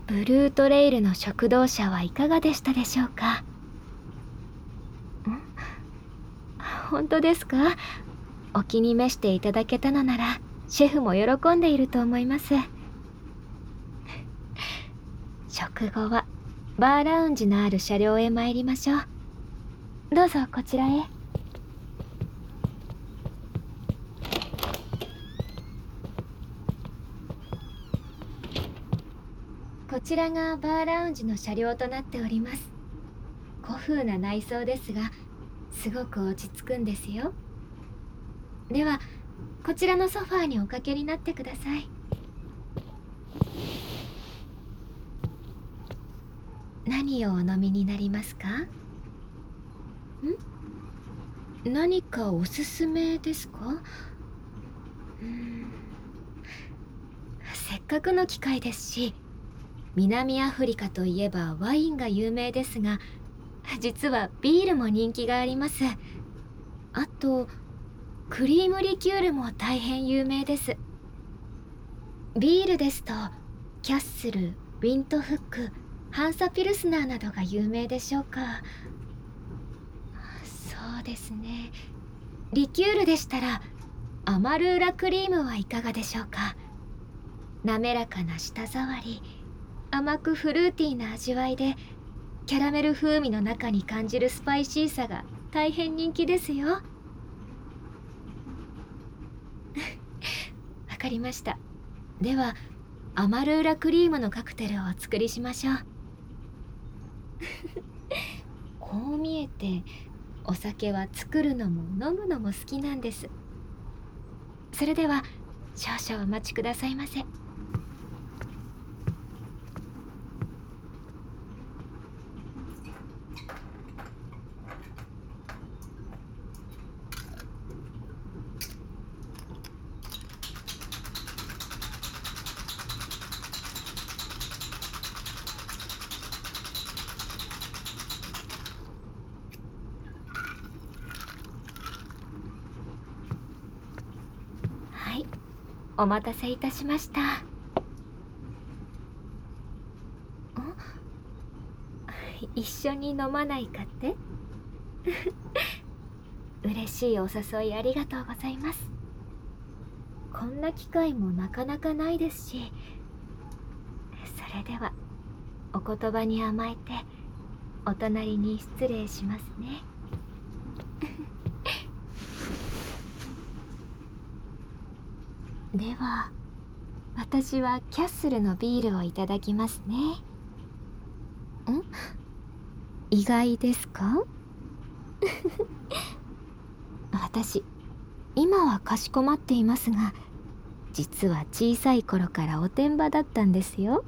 ブルートレイルの食堂車はいかがでしたでしょうか？本当ですか？お気に召していただけたのならシェフも喜んでいると思います。食後はバーラウンジのある車両へ参りましょう。どうぞこちらへ。こちらがバーラウンジの車両となっております。古風な内装ですが、すごく落ち着くんですよ。では、こちらのソファーにおかけになってください。何をお飲みになりますか？何かおすすめですか？せっかくの機会ですし、南アフリカといえばワインが有名ですが、実はビールも人気があります。あと、クリームリキュールも大変有名です。ビールですと、キャッスル、ウィントフック、ハンサピルスナーなどが有名でしょうか。そうですね。リキュールでしたら、アマルーラクリームはいかがでしょうか。滑らかな舌触り、甘くフルーティーな味わいで、キャラメル風味の中に感じるスパイシーさが大変人気ですよ。わかりました。では、アマルーラクリームのカクテルをお作りしましょう。こう見えて、お酒は作るのも飲むのも好きなんです。それでは、少々お待ちくださいませ。はい、お待たせいたしました。一緒に飲まないかって嬉しいお誘いありがとうございます。こんな機会もなかなかないですし、それではお言葉に甘えてお隣に失礼しますね。では、私はキャッスルのビールをいただきますね。意外ですか？私、今はかしこまっていますが、実は小さい頃からおてんばだったんですよ。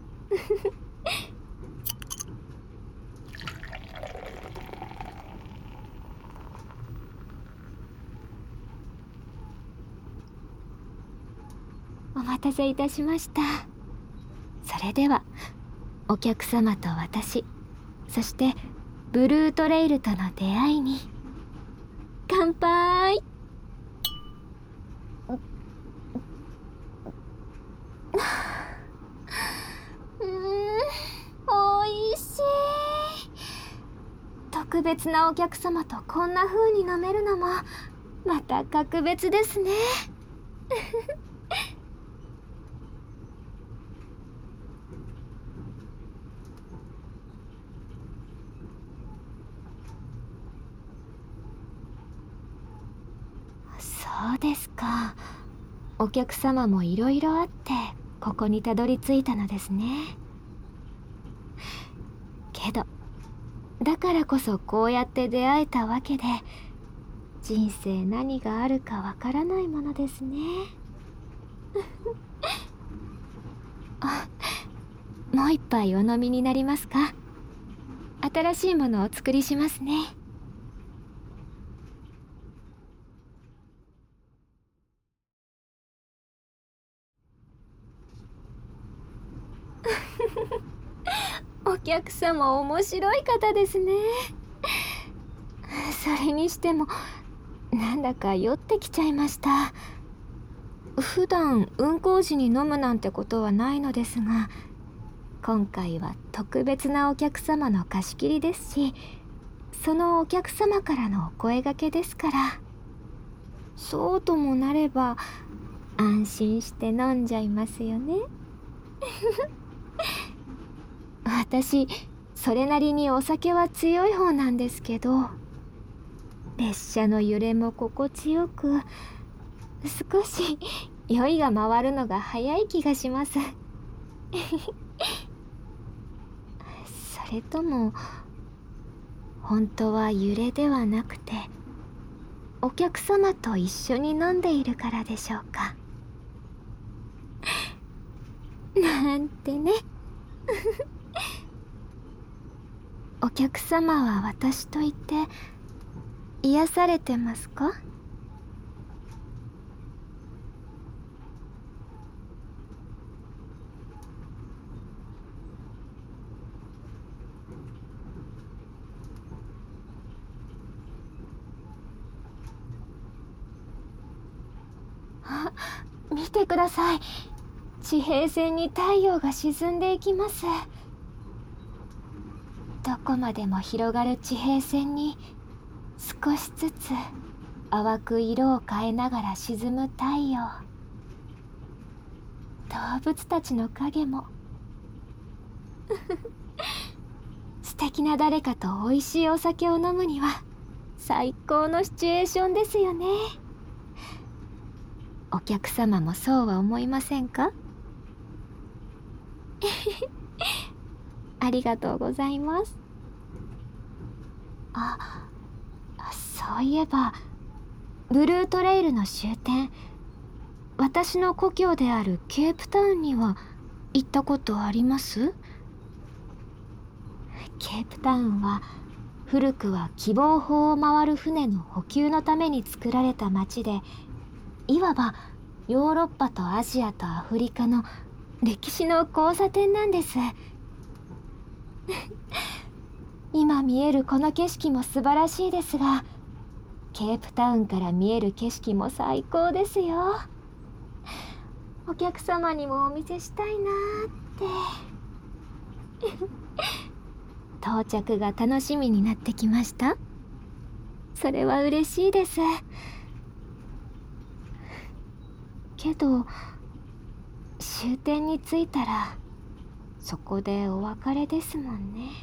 お待たせいたしました。それでは、お客様と私、そしてブルートレイルとの出会いに乾杯。おいしい。特別なお客様とこんな風に飲めるのもまた格別ですね。そうですか。お客様もいろいろあってここにたどり着いたのですね。けど、だからこそこうやって出会えたわけで、人生何があるかわからないものですね。もう一杯お飲みになりますか？新しいものをお作りしますね。お客様面白い方ですね。それにしてもなんだか酔ってきちゃいました。普段運行時に飲むなんてことはないのですが、 今回は特別なお客様の貸し切りですし、そのお客様からのお声掛けですから、そうともなれば安心して飲んじゃいますよね。私それなりにお酒は強い方なんですけど、列車の揺れも心地よく、少し酔いが回るのが早い気がします。それとも本当は揺れではなくて、お客様と一緒に飲んでいるからでしょうか。なんてね。お客様は私といて癒されてますか？あ、見てください。地平線に太陽が沈んでいきます。どこまでも広がる地平線に少しずつ淡く色を変えながら沈む太陽。動物たちの影も。素敵な誰かと美味しいお酒を飲むには最高のシチュエーションですよね。お客様もそうは思いませんか？ありがとうございます。そういえばブルートレイルの終点、私の故郷であるケープタウンには行ったことあります？ケープタウンは古くは喜望峰を回る船の補給のために作られた町で、いわばヨーロッパとアジアとアフリカの歴史の交差点なんです。今見えるこの景色も素晴らしいですが、ケープタウンから見える景色も最高ですよ。お客様にもお見せしたいなーって。到着が楽しみになってきました。それは嬉しいです。けど終点に着いたらそこでお別れですもんね。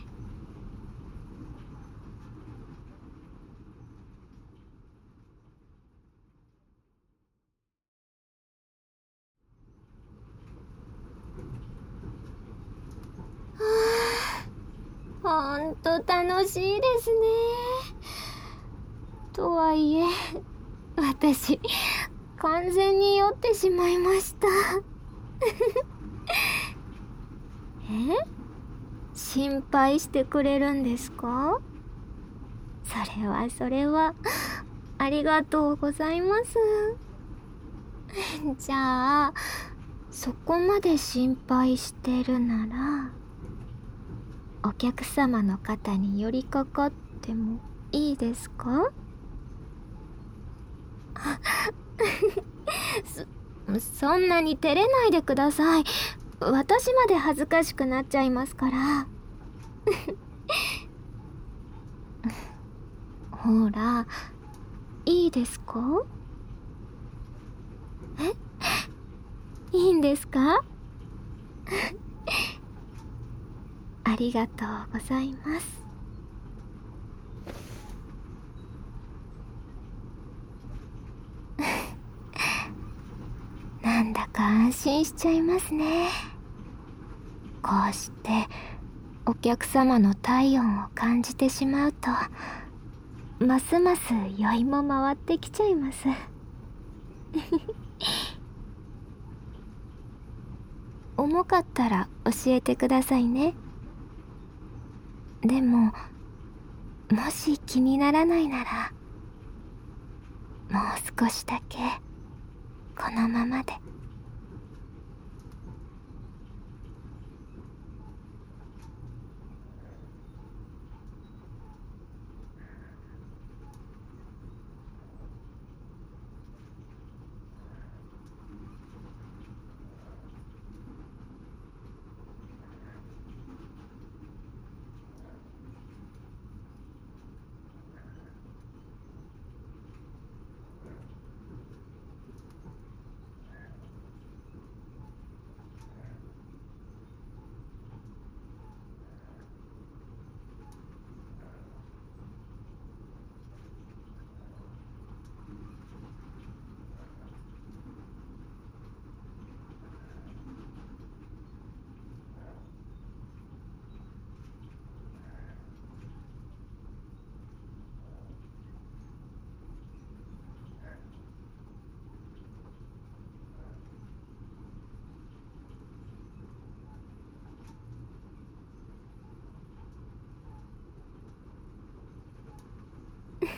ほんと楽しいですね。とはいえ私完全に酔ってしまいました。え？心配してくれるんですか？それはありがとうございます。じゃあそこまで心配してるなら、お客様の肩に寄りかかってもいいですか？そんなに照れないでください。私まで恥ずかしくなっちゃいますから。ほら、いいですか？いいんですか？ありがとうございます。なんだか安心しちゃいますね。こうしてお客様の体温を感じてしまうと、ますます酔いも回ってきちゃいます。重かったら教えてくださいね。でももし気にならないなら、もう少しだけこのままで。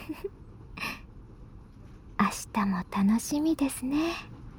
明日も楽しみですね。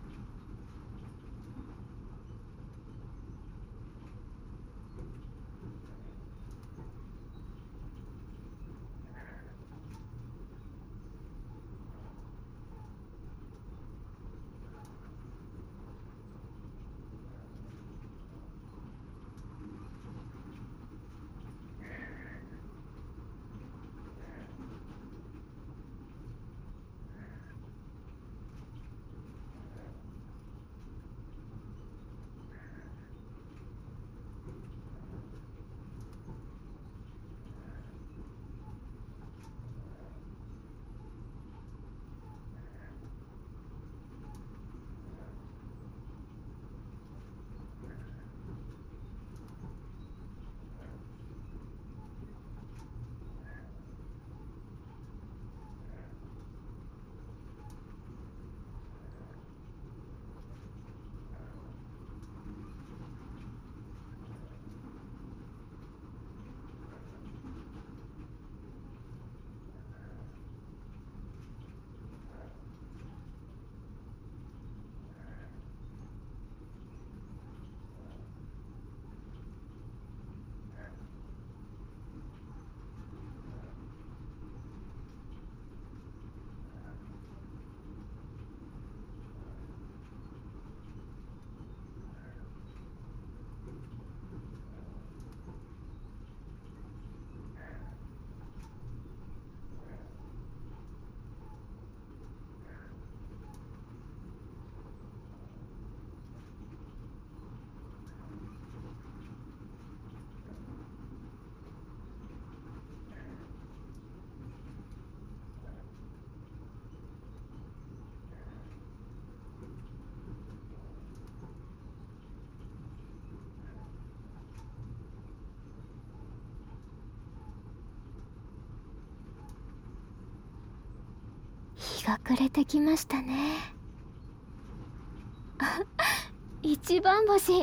日が暮れてきましたね。一番星。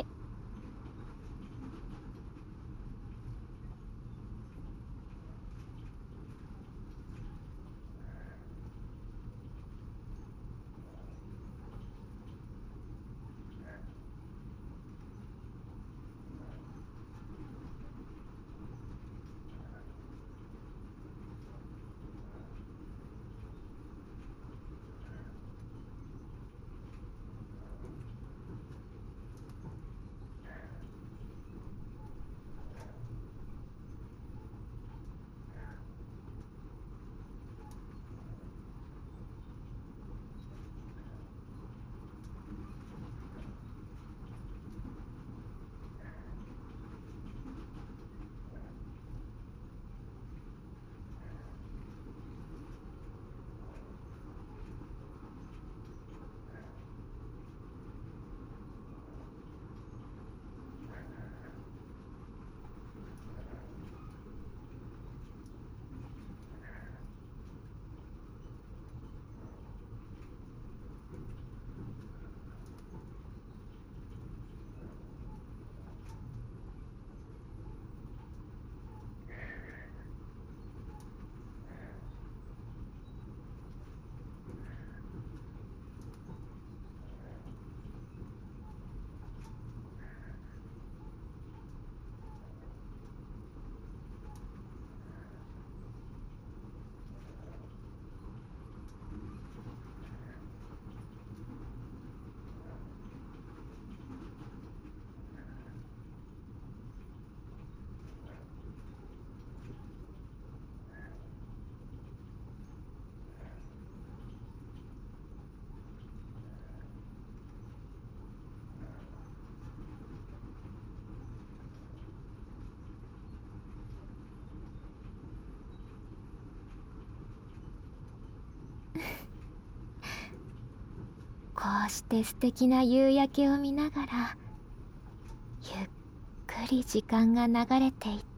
こうして素敵な夕焼けを見ながらゆっくり時間が流れていって、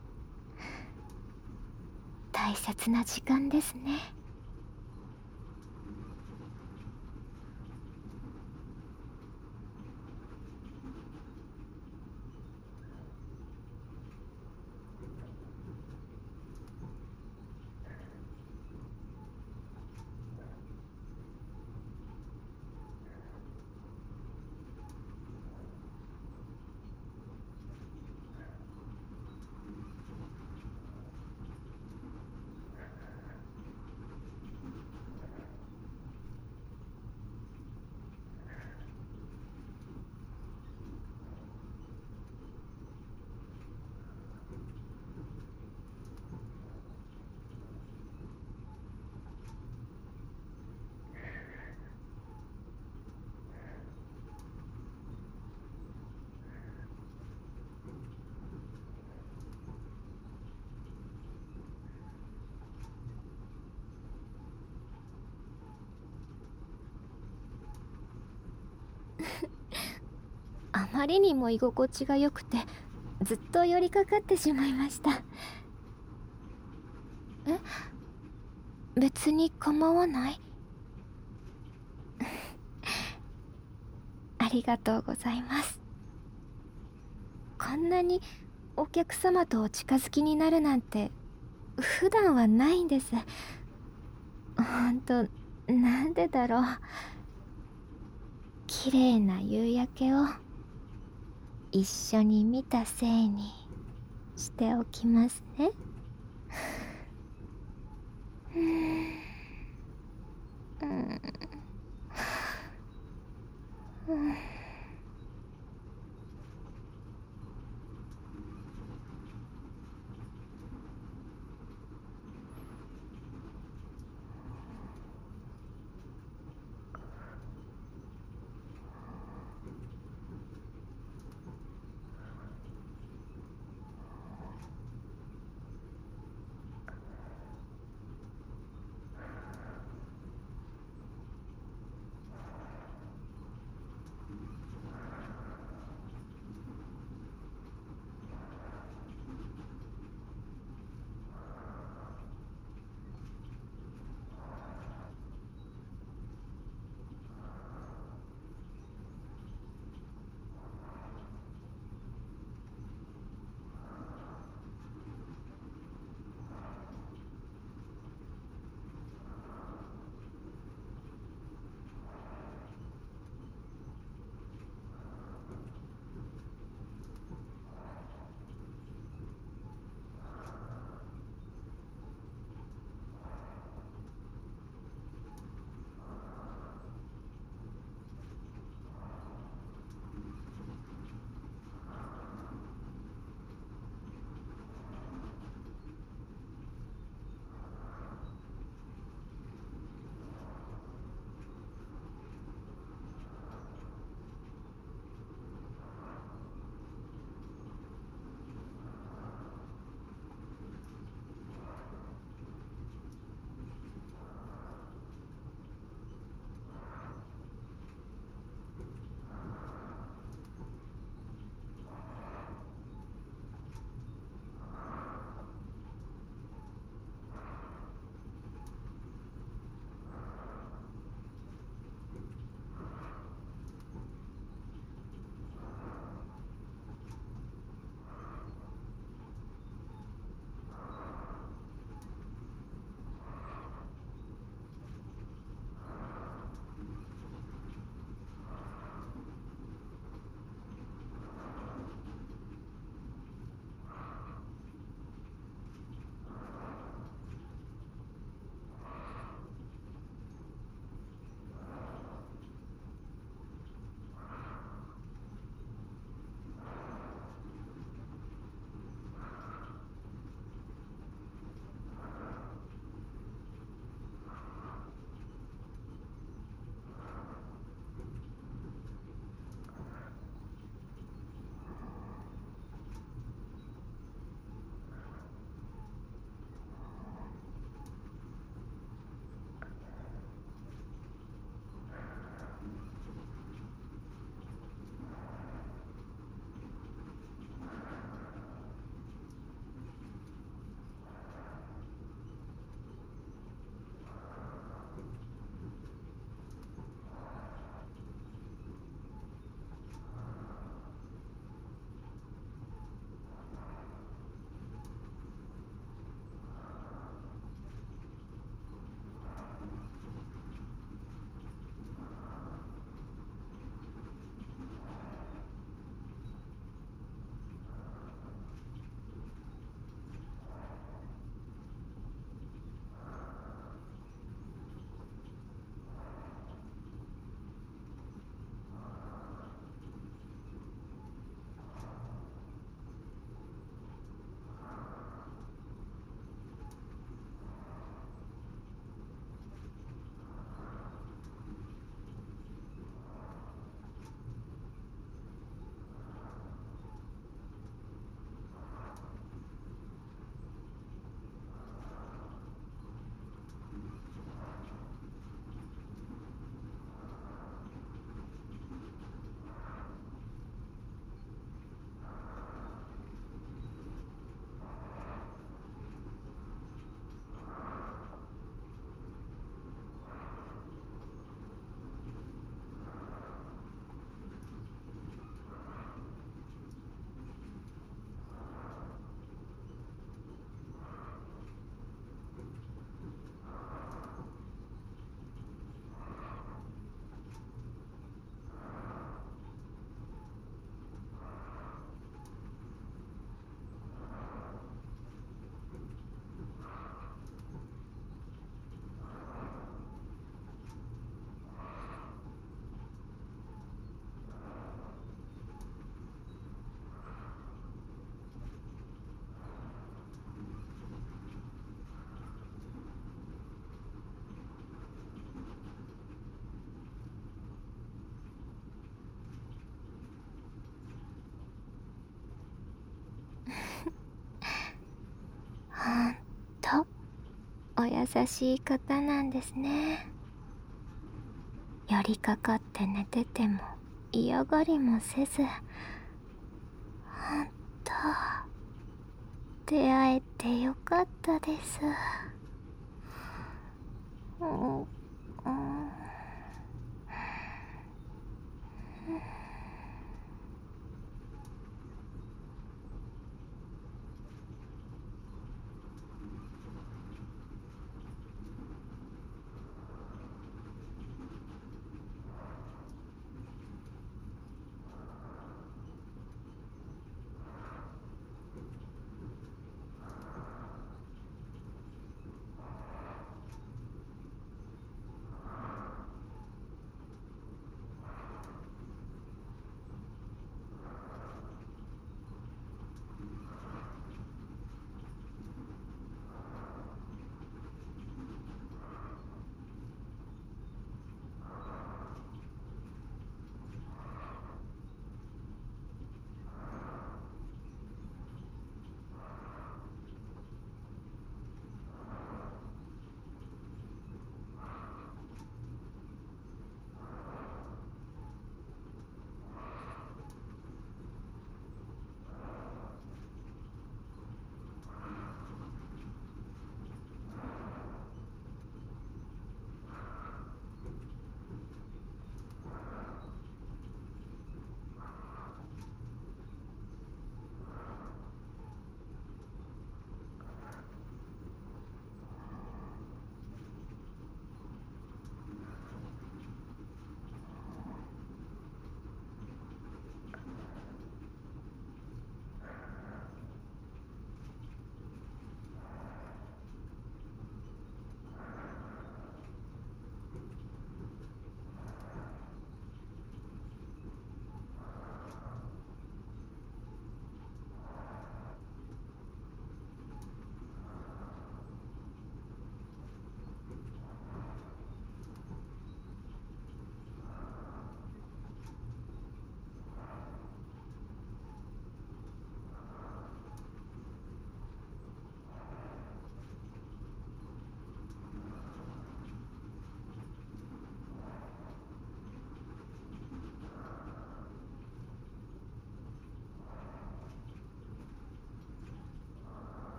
大切な時間ですね。 まりにも居心地が良くてずっと寄りかかってしまいました。え、別に構わない。ありがとうございます。こんなにお客様とお近づきになるなんて普段はないんです。ほんと、なんでだろう。綺麗な夕焼けを一緒に見たせいにしておきますね。 優しい方なんですね。寄りかかって寝てても嫌がりもせず、ほんと出会えてよかったです。うん、うん。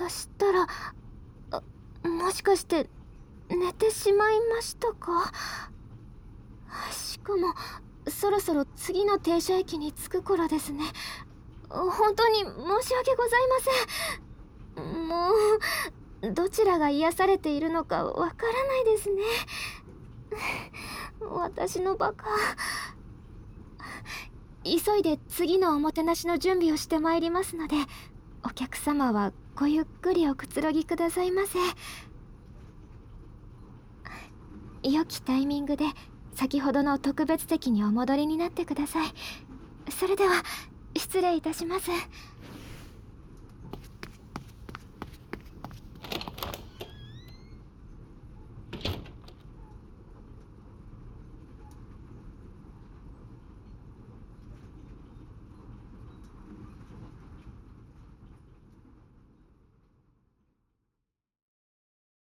としたら、もしかして寝てしまいましたか？しかもそろそろ次の停車駅に着く頃ですね。本当に申し訳ございません。もうどちらが癒されているのかわからないですね。私のバカ。急いで次のおもてなしの準備をしてまいりますので、お客様はごゆっくりおくつろぎくださいませ。良きタイミングで先ほどの特別席にお戻りになってください。それでは失礼いたします。